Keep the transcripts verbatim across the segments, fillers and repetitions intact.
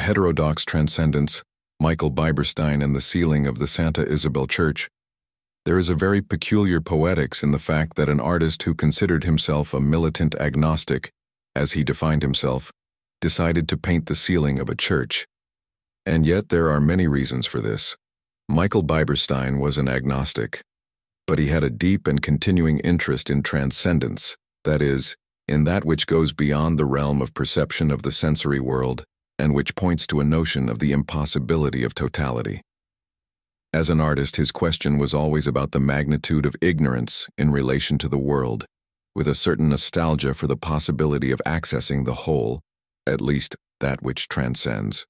heterodox transcendence, Michael Beiberstein and the ceiling of the Santa Isabel Church. There is a very peculiar poetics in the fact that an artist who considered himself a militant agnostic, as he defined himself, decided to paint the ceiling of a church. And yet there are many reasons for this. Michael Beiberstein was an agnostic, but he had a deep and continuing interest in transcendence, that is, in that which goes beyond the realm of perception of the sensory world, and which points to a notion of the impossibility of totality. As an artist, his question was always about the magnitude of ignorance in relation to the world, with a certain nostalgia for the possibility of accessing the whole, at least that which transcends.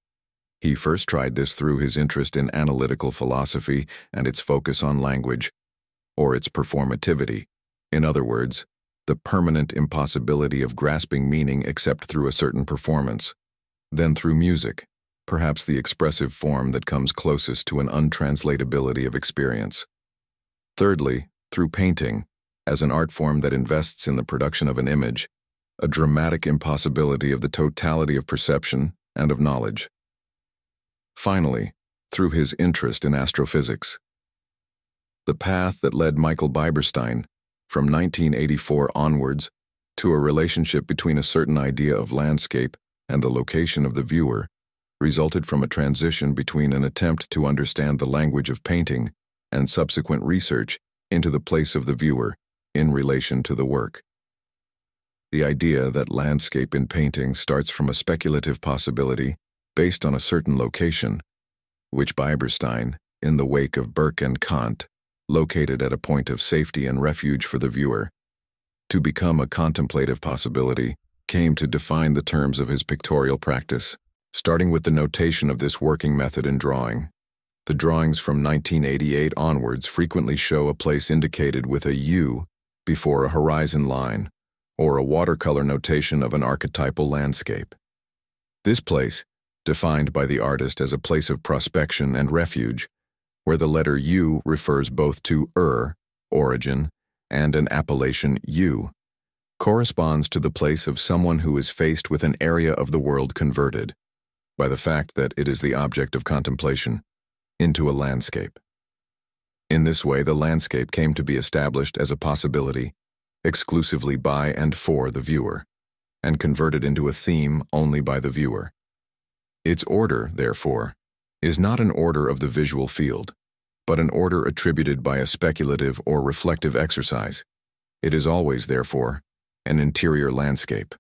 He first tried this through his interest in analytical philosophy and its focus on language, or its performativity, in other words, the permanent impossibility of grasping meaning except through a certain performance, then through music, perhaps the expressive form that comes closest to an untranslatability of experience. Thirdly, through painting, as an art form that invests in the production of an image, a dramatic impossibility of the totality of perception and of knowledge. Finally, through his interest in astrophysics. The path that led Michael Beiberstein, from nineteen eighty-four onwards, to a relationship between a certain idea of landscape and the location of the viewer, resulted from a transition between an attempt to understand the language of painting and subsequent research into the place of the viewer in relation to the work. The idea that landscape in painting starts from a speculative possibility based on a certain location, which Beiberstein, in the wake of Burke and Kant, located at a point of safety and refuge for the viewer, to become a contemplative possibility, came to define the terms of his pictorial practice, starting with the notation of this working method in drawing. The drawings from nineteen eighty-eight onwards frequently show a place indicated with a U before a horizon line, or a watercolor notation of an archetypal landscape. This place, defined by the artist as a place of prospection and refuge, where the letter U refers both to Ur, origin, and an appellation U, corresponds to the place of someone who is faced with an area of the world converted, by the fact that it is the object of contemplation, into a landscape. In this way, the landscape came to be established as a possibility, exclusively by and for the viewer, and converted into a theme only by the viewer. Its order, therefore, is not an order of the visual field, but an order attributed by a speculative or reflective exercise. It is always, therefore, an interior landscape.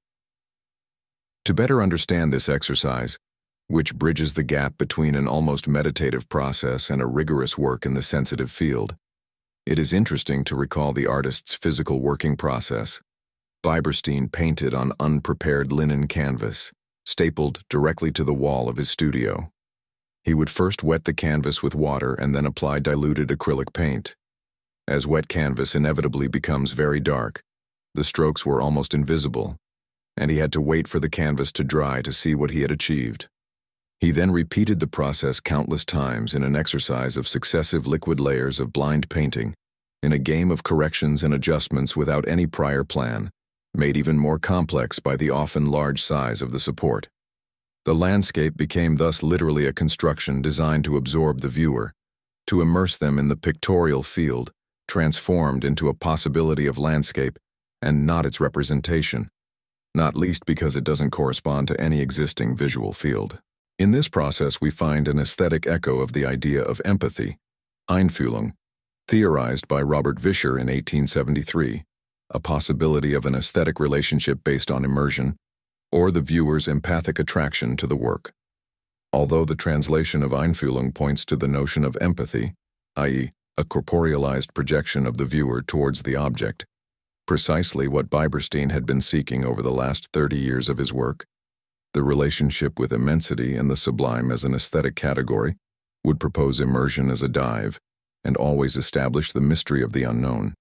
To better understand this exercise, which bridges the gap between an almost meditative process and a rigorous work in the sensitive field, it is interesting to recall the artist's physical working process. Beiberstein painted on unprepared linen canvas, stapled directly to the wall of his studio. He would first wet the canvas with water and then apply diluted acrylic paint. As wet canvas inevitably becomes very dark, the strokes were almost invisible, and he had to wait for the canvas to dry to see what he had achieved. He then repeated the process countless times in an exercise of successive liquid layers of blind painting, in a game of corrections and adjustments without any prior plan, made even more complex by the often large size of the support. The landscape became thus literally a construction designed to absorb the viewer, to immerse them in the pictorial field, transformed into a possibility of landscape and not its representation, not least because it doesn't correspond to any existing visual field. In this process, we find an aesthetic echo of the idea of empathy, Einfühlung, theorized by Robert Vischer in eighteen seventy-three, a possibility of an aesthetic relationship based on immersion, or the viewer's empathic attraction to the work. Although the translation of Einfühlung points to the notion of empathy, that is, a corporealized projection of the viewer towards the object, precisely what Beiberstein had been seeking over the last thirty years of his work, the relationship with immensity and the sublime as an aesthetic category, would propose immersion as a dive, and always establish the mystery of the unknown.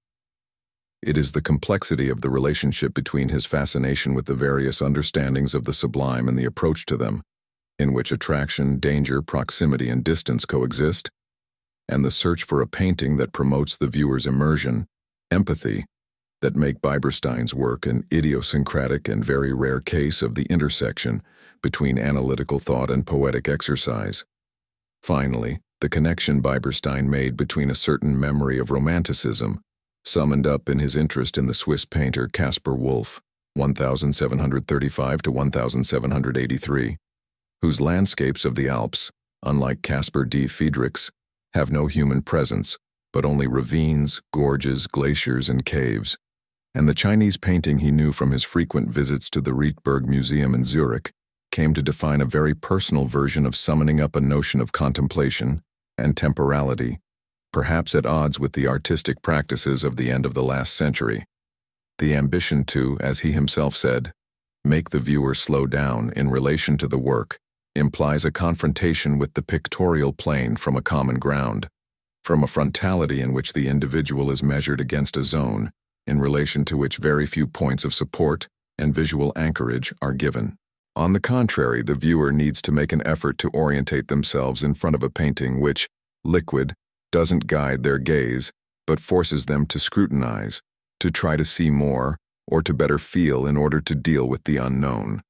It is the complexity of the relationship between his fascination with the various understandings of the sublime and the approach to them, in which attraction, danger, proximity, and distance coexist, and the search for a painting that promotes the viewer's immersion, empathy, that make Beiberstein's work an idiosyncratic and very rare case of the intersection between analytical thought and poetic exercise. Finally, the connection Beiberstein made between a certain memory of romanticism, summoned up in his interest in the Swiss painter Caspar Wolff, seventeen thirty-five to seventeen eighty-three, whose landscapes of the Alps, unlike Caspar D. Friedrich's, have no human presence, but only ravines, gorges, glaciers, and caves, and the Chinese painting he knew from his frequent visits to the Rietberg Museum in Zurich came to define a very personal version of summoning up a notion of contemplation and temporality, perhaps at odds with the artistic practices of the end of the last century. The ambition to, as he himself said, make the viewer slow down in relation to the work implies a confrontation with the pictorial plane from a common ground, from a frontality in which the individual is measured against a zone, in relation to which very few points of support and visual anchorage are given. On the contrary, the viewer needs to make an effort to orientate themselves in front of a painting which, liquid, doesn't guide their gaze, but forces them to scrutinize, to try to see more, or to better feel in order to deal with the unknown.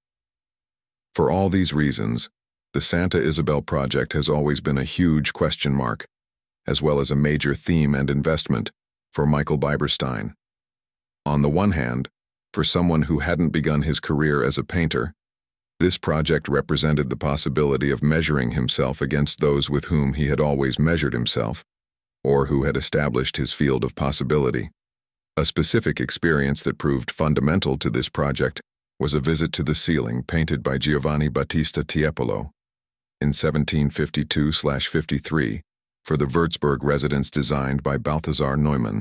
For all these reasons, the Santa Isabel project has always been a huge question mark, as well as a major theme and investment for Michael Beiberstein. On the one hand, for someone who hadn't begun his career as a painter, this project represented the possibility of measuring himself against those with whom he had always measured himself, or who had established his field of possibility. A specific experience that proved fundamental to this project was a visit to the ceiling painted by Giovanni Battista Tiepolo in seventeen fifty-two to fifty-three for the Würzburg residence designed by Balthasar Neumann.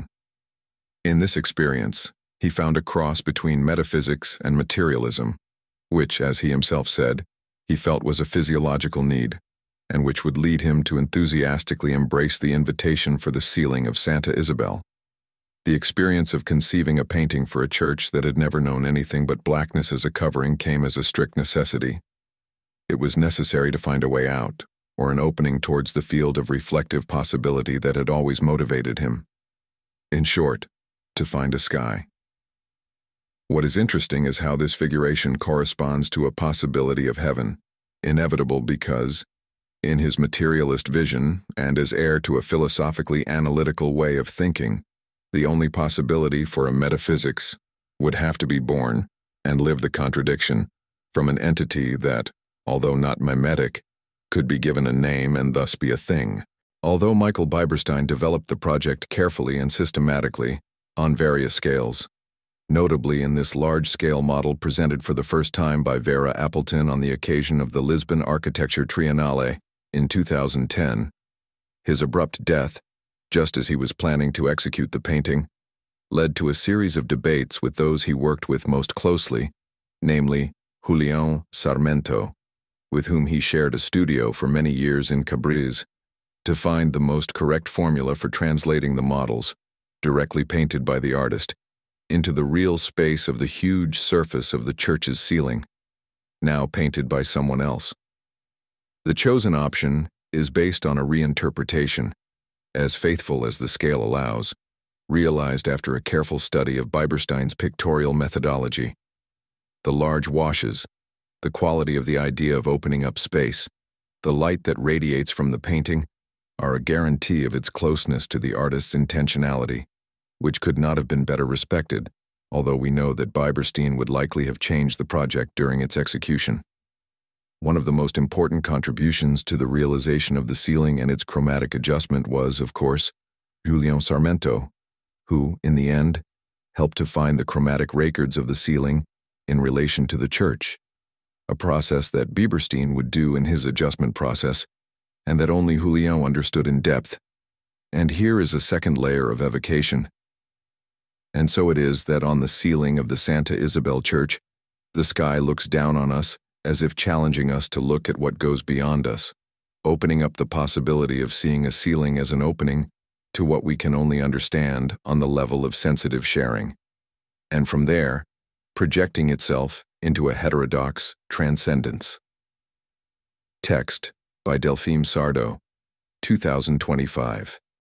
In this experience, he found a cross between metaphysics and materialism, which, as he himself said, he felt was a physiological need, and which would lead him to enthusiastically embrace the invitation for the ceiling of Santa Isabel. The experience of conceiving a painting for a church that had never known anything but blackness as a covering came as a strict necessity. It was necessary to find a way out, or an opening towards the field of reflective possibility that had always motivated him. In short, to find a sky. What is interesting is how this figuration corresponds to a possibility of heaven, inevitable because, in his materialist vision and as heir to a philosophically analytical way of thinking, the only possibility for a metaphysics would have to be born and live the contradiction from an entity that, although not mimetic, could be given a name and thus be a thing. Although Michael Beiberstein developed the project carefully and systematically, on various scales, notably in this large-scale model presented for the first time by Vera Appleton on the occasion of the Lisbon Architecture Triennale in two thousand ten, his abrupt death, just as he was planning to execute the painting, led to a series of debates with those he worked with most closely, namely Julián Sarmiento, with whom he shared a studio for many years in Cabriès, to find the most correct formula for translating the models, directly painted by the artist, into the real space of the huge surface of the church's ceiling, now painted by someone else. The chosen option is based on a reinterpretation, as faithful as the scale allows, realized after a careful study of Beiberstein's pictorial methodology. The large washes, the quality of the idea of opening up space, the light that radiates from the painting, are a guarantee of its closeness to the artist's intentionality, which could not have been better respected, although we know that Beiberstein would likely have changed the project during its execution. One of the most important contributions to the realization of the ceiling and its chromatic adjustment was, of course, Julián Sarmiento, who, in the end, helped to find the chromatic records of the ceiling in relation to the church, a process that Beiberstein would do in his adjustment process, and that only Julián understood in depth. And here is a second layer of evocation. And so it is that on the ceiling of the Santa Isabel Church, the sky looks down on us as if challenging us to look at what goes beyond us, opening up the possibility of seeing a ceiling as an opening to what we can only understand on the level of sensitive sharing, and from there, projecting itself into a heterodox transcendence. Text by Delphine Sardo, two thousand twenty-five.